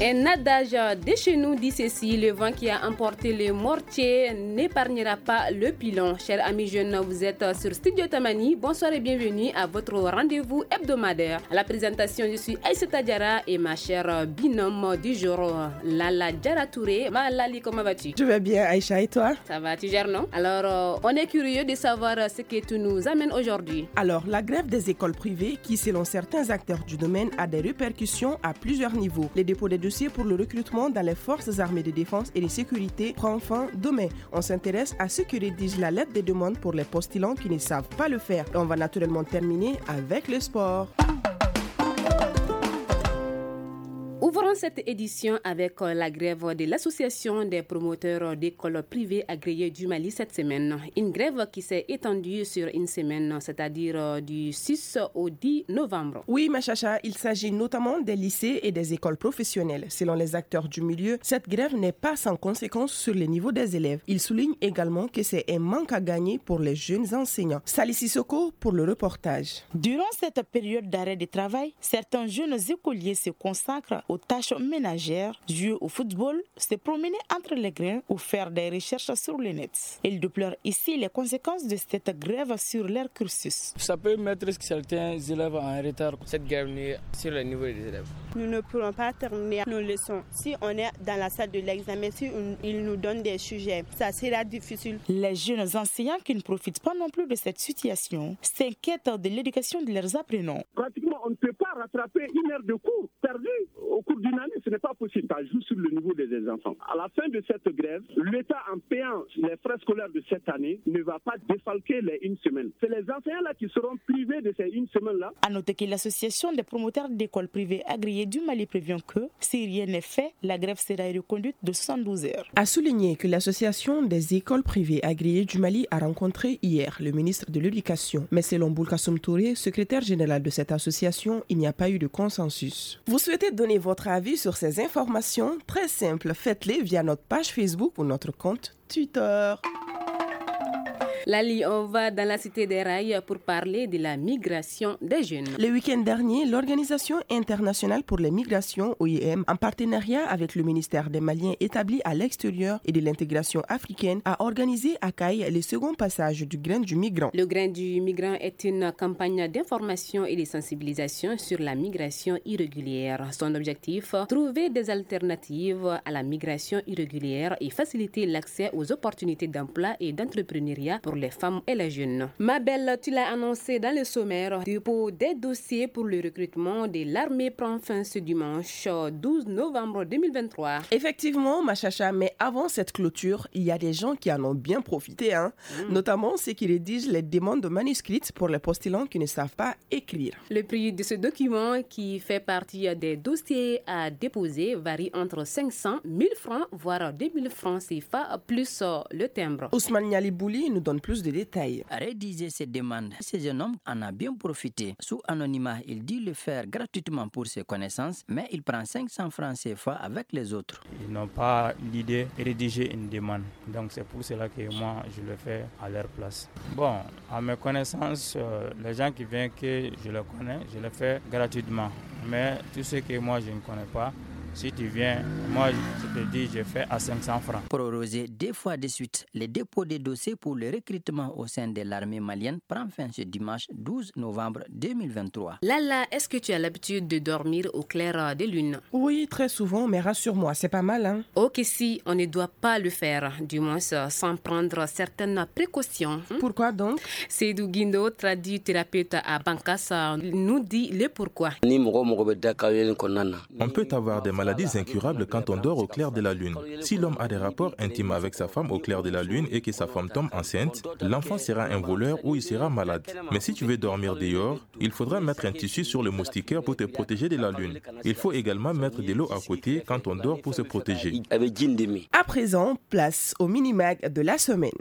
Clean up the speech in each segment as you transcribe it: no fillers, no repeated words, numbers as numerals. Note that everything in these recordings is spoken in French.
Un adage de chez nous dit ceci: le vent qui a emporté le mortier n'épargnera pas le pilon. Chers amis jeunes, vous êtes sur Studio Tamani. Bonsoir et bienvenue à votre rendez-vous hebdomadaire. À la présentation, je suis Aïssata Diarra et ma chère binôme du jour, Lala Diarra Touré. Lali, comment vas-tu? Je vais bien, Aïcha, et toi? Ça va, tu gères, non? Alors, on est curieux de savoir ce que tu nous amènes aujourd'hui. Alors, la grève des écoles privées qui, selon certains acteurs du domaine, a des répercussions à plusieurs niveaux. Les dépôts des dossiers pour le recrutement dans les forces armées de défense et de sécurité prend fin demain. On s'intéresse à ce que rédige la lettre des demandes pour les postulants qui ne savent pas le faire. Et on va naturellement terminer avec le sport. Ouvrons cette édition avec la grève de l'Association des promoteurs d'écoles privées agréées du Mali cette semaine. Une grève qui s'est étendue sur une semaine, c'est-à-dire du 6 au 10 novembre. Oui, ma chacha, il s'agit notamment des lycées et des écoles professionnelles. Selon les acteurs du milieu, cette grève n'est pas sans conséquence sur les niveaux des élèves. Ils soulignent également que c'est un manque à gagner pour les jeunes enseignants. Sali Sissoko pour le reportage. Durant cette période d'arrêt de travail, certains jeunes écoliers se consacrent aux tâches ménagères, jouer au football, se promener entre les grains ou faire des recherches sur le net. Ils déplorent ici les conséquences de cette grève sur leur cursus. Ça peut mettre certains élèves en retard. Cette grève nuit sur le niveau des élèves. Nous ne pourrons pas terminer nos leçons. Si on est dans la salle de l'examen, si ils nous donnent des sujets, ça sera difficile. Les jeunes enseignants qui ne profitent pas non plus de cette situation s'inquiètent de l'éducation de leurs apprenants. Pratiquement, on ne peut pas rattraper une heure de cours perdue au cours d'une année. Ce n'est pas possible. Ça joue sur le niveau des enfants. À la fin de cette grève, l'État, en payant les frais scolaires de cette année, ne va pas défalquer les une semaine. C'est les enseignants-là qui seront privés de ces une semaine-là. À noter que l'association des promoteurs d'écoles privées agréées du Mali prévient que, si rien n'est fait, la grève sera reconduite de 72 heures. A souligné que l'association des écoles privées agréées du Mali a rencontré hier le ministre de l'Éducation. Mais selon Boulkassoum Touré, secrétaire général de cette association, il n'y a pas eu de consensus. Vous souhaitez donner votre avis sur ces informations? Très simple, faites-les via notre page Facebook ou notre compte Twitter. Lali, on va dans la cité des rails pour parler de la migration des jeunes. Le week-end dernier, l'Organisation internationale pour les migrations, OIM, en partenariat avec le ministère des Maliens établi à l'extérieur et de l'intégration africaine, a organisé à Caille le second passage du Grain du Migrant. Le Grain du Migrant est une campagne d'information et de sensibilisation sur la migration irrégulière. Son objectif, trouver des alternatives à la migration irrégulière et faciliter l'accès aux opportunités d'emploi et d'entrepreneuriat pour les femmes et les jeunes. Ma belle, tu l'as annoncé dans le sommaire, le dépôt des dossiers pour le recrutement de l'armée prend fin ce dimanche 12 novembre 2023. Effectivement, ma chacha, mais avant cette clôture, il y a des gens qui en ont bien profité, notamment ceux qui rédigent les demandes manuscrites pour les postulants qui ne savent pas écrire. Le prix de ce document, qui fait partie des dossiers à déposer, varie entre 500, 1000 francs, voire 2000 francs CFA, plus le timbre. Ousmane Nialibouli nous donne plus de détails. Rédiger ces demandes, ce jeune homme en a bien profité. Sous anonymat, il dit le faire gratuitement pour ses connaissances, mais il prend 500 francs CFA avec les autres. Ils n'ont pas l'idée de rédiger une demande. Donc c'est pour cela que moi, je le fais à leur place. Bon, à mes connaissances, les gens qui viennent que je les connais, je les fais gratuitement. Mais tout ce que moi, je ne connais pas, si tu viens, moi je te dis, je fais à 500 francs. Prorogé 2 fois de suite, le dépôt des dossiers pour le recrutement au sein de l'armée malienne prend fin ce dimanche 12 novembre 2023. Lala, est-ce que tu as l'habitude de dormir au clair de lune? Oui, très souvent, mais rassure-moi, c'est pas mal, Ok, si, on ne doit pas le faire, du moins sans prendre certaines précautions. Pourquoi donc? Seydou Guindo, traduit thérapeute à Bankas, nous dit le pourquoi. On peut avoir des maladies incurables quand on dort au clair de la lune. Si l'homme a des rapports intimes avec sa femme au clair de la lune et que sa femme tombe enceinte, l'enfant sera un voleur ou il sera malade. Mais si tu veux dormir dehors, il faudra mettre un tissu sur le moustiquaire pour te protéger de la lune. Il faut également mettre de l'eau à côté quand on dort pour se protéger. À présent, place au mini-mag de la semaine.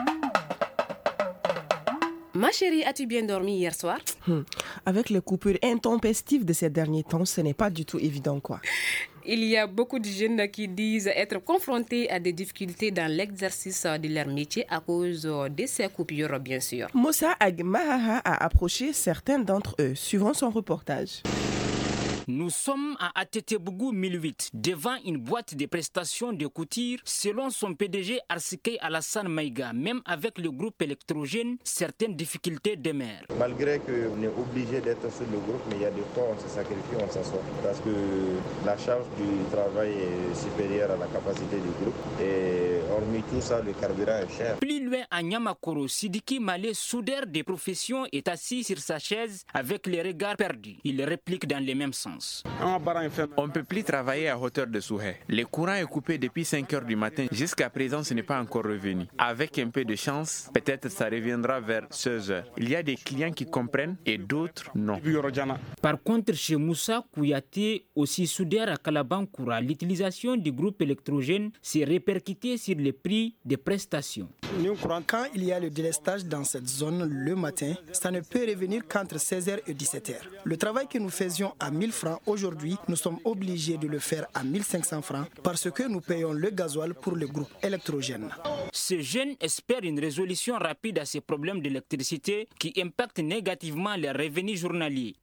Ma chérie, as-tu bien dormi hier soir? Avec les coupures intempestives de ces derniers temps, ce n'est pas du tout évident, quoi. Il y a beaucoup de jeunes qui disent être confrontés à des difficultés dans l'exercice de leur métier à cause de ces coupures, bien sûr. Moussa Agmahaha a approché certains d'entre eux, suivant son reportage. Nous sommes à Atetebougou 1008, devant une boîte de prestations de couture. Selon son PDG Arsikei Alassane Maïga, même avec le groupe électrogène, certaines difficultés demeurent. Malgré qu'on est obligé d'être sur le groupe, mais il y a des fois on se sacrifie, on s'assoit. Parce que la charge du travail est supérieure à la capacité du groupe. Et hormis tout ça, le carburant est cher. Plus loin à Nyamakoro, Sidiki Malé, soudeur des professions, est assis sur sa chaise avec les regards perdus. Il réplique dans le même sens. On ne peut plus travailler à hauteur de Souhé. Le courant est coupé depuis 5 heures du matin. Jusqu'à présent, ce n'est pas encore revenu. Avec un peu de chance, peut-être ça reviendra vers 16 heures. Il y a des clients qui comprennent et d'autres non. Par contre, chez Moussa Kouyaté, aussi soudeur à Kalabankoura, l'utilisation du groupe électrogène s'est répercutée sur les prix des prestations. Quand il y a le délestage dans cette zone le matin, ça ne peut revenir qu'entre 16h et 17h. Le travail que nous faisions à 1000 francs aujourd'hui, nous sommes obligés de le faire à 1500 francs parce que nous payons le gasoil pour le groupe électrogène. Ces jeunes espèrent une résolution rapide à ces problèmes d'électricité qui impactent négativement les revenus journaliers.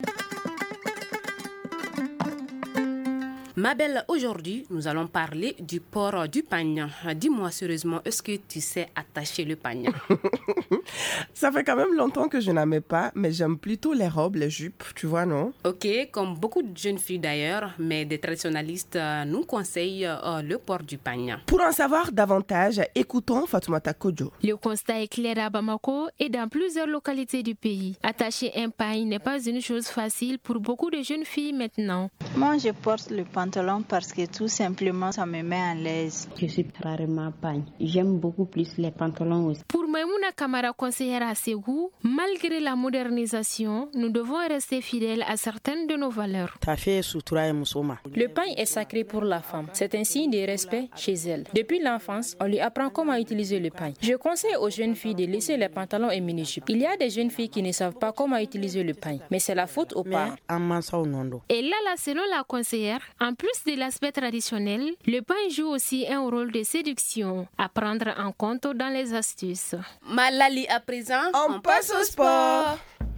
Ma belle, aujourd'hui, nous allons parler du port du pagne. Dis-moi sérieusement, est-ce que tu sais attacher le pagne? Ça fait quand même longtemps que je n'en mets pas, mais j'aime plutôt les robes, les jupes, tu vois, non? Ok, comme beaucoup de jeunes filles d'ailleurs, mais des traditionnalistes nous conseillent le port du pagne. Pour en savoir davantage, écoutons Fatoumata Kodjo. Le constat est clair à Bamako et dans plusieurs localités du pays. Attacher un pagne n'est pas une chose facile pour beaucoup de jeunes filles maintenant. Moi, je porte le pantalon parce que tout simplement, ça me met à l'aise. Je suis rarement pagne. J'aime beaucoup plus les pantalons aussi. Pour Maïmouna Kamara, conseillère à Ségou, malgré la modernisation, nous devons rester fidèles à certaines de nos valeurs. Le pagne est sacré pour la femme. C'est un signe de respect chez elle. Depuis l'enfance, on lui apprend comment utiliser le pagne. Je conseille aux jeunes filles de laisser les pantalons et mini-jupes. Il y a des jeunes filles qui ne savent pas comment utiliser le pagne, mais c'est la faute aux parents. Et là, selon la conseillère, en plus de l'aspect traditionnel, le pagne joue aussi un rôle de séduction à prendre en compte dans les astuces. Malali, à présent, on passe au sport.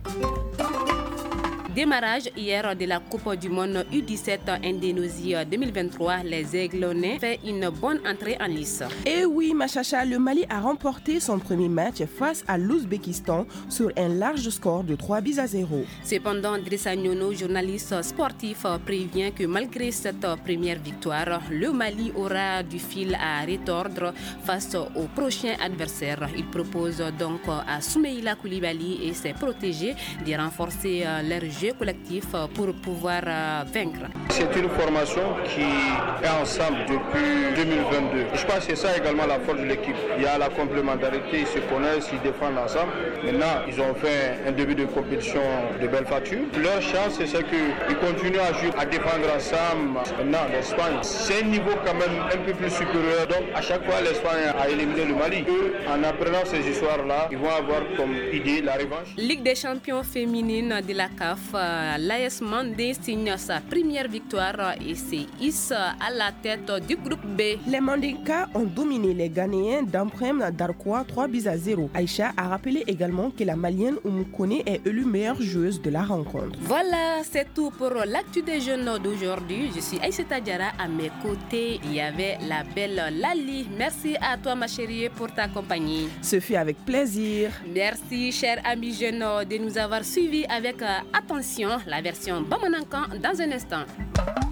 Démarrage hier de la Coupe du Monde U17 Indonésie 2023, les Aiglonnais fait une bonne entrée en lice. Et oui, ma chacha, le Mali a remporté son premier match face à l'Ouzbékistan sur un large score de 3-0. Cependant, Drissa Nyono, journaliste sportif, prévient que malgré cette première victoire, le Mali aura du fil à retordre face au prochain adversaire. Il propose donc à Soumeïla Koulibaly et ses protégés de renforcer leur jeu collectif pour pouvoir vaincre. C'est une formation qui est ensemble depuis 2022. Je pense que c'est ça également la force de l'équipe. Il y a la complémentarité, ils se connaissent, ils défendent ensemble. Maintenant, ils ont fait un début de compétition de belle facture. Leur chance, c'est qu'ils continuent à jouer, à défendre ensemble. Maintenant, l'Espagne, c'est un niveau quand même un peu plus supérieur. Donc, à chaque fois, l'Espagne a éliminé le Mali. Eux, en apprenant ces histoires-là, ils vont avoir comme idée la revanche. Ligue des champions féminines de la CAF, l'AS Mandé signe sa première victoire et se hisse à la tête du groupe B. Les Mandinka ont dominé les Ghanéens d'Amprem Darkwa 3-0. Aïcha a rappelé également que la Malienne Oumou est élue meilleure joueuse de la rencontre. Voilà, c'est tout pour l'actu des jeunes d'aujourd'hui. Je suis Aïssata Diarra, à mes côtés. Il y avait la belle Lali. Merci à toi ma chérie pour ta compagnie. Ce fut avec plaisir. Merci chers amis jeunes de nous avoir suivis avec attention. La version Bamanankan dans un instant.